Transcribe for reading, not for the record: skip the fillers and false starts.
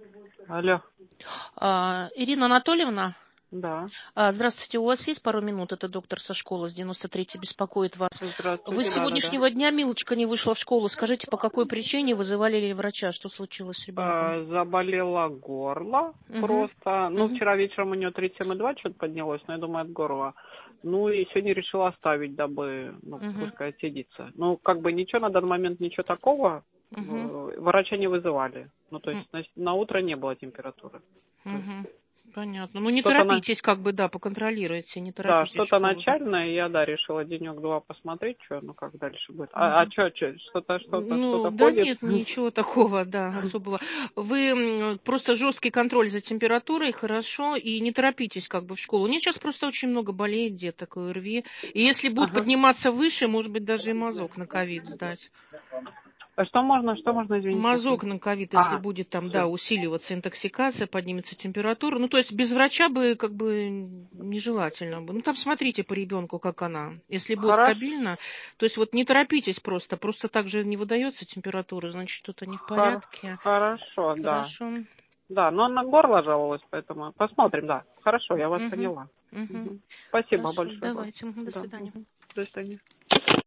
Алло. Ирина Анатольевна, Да. здравствуйте, у вас есть пару минут? Это доктор со школы с 93 беспокоит вас. Здравствуйте. Вы с сегодняшнего дня, Милочка, не вышла в школу. Скажите, по какой причине вызывали ли врача? Что случилось с ребенком? Заболело горло просто. Вчера вечером у нее 37,2 что-то поднялось, но я думаю, от горла. И сегодня решила оставить, дабы, пускай сидится. Ничего на данный момент, ничего такого. Врача не вызывали. Значит, на утро не было температуры. Понятно. Не торопитесь, поконтролируйте, не торопитесь. Да, что-то начальное, я, решила денек-два посмотреть, как дальше будет. Что-то да ходит? нет, ничего такого, особого. Вы просто жесткий контроль за температурой, хорошо, и не торопитесь в школу. У нее сейчас просто очень много болеет деток, ОРВИ. И если будет подниматься выше, может быть, даже и мазок на ковид сдать. Что можно, извините? Мазок на ковид, если будет усиливаться интоксикация, поднимется температура. То есть без врача бы нежелательно бы. Там смотрите по ребенку, как она. Если будет стабильно, то есть не торопитесь просто так же не выдается температура, значит что-то не в порядке. Хорошо, да. Да, но она на горло жаловалась, поэтому посмотрим, да. Хорошо, я вас поняла. Спасибо большое. Давайте, до свидания. До свидания.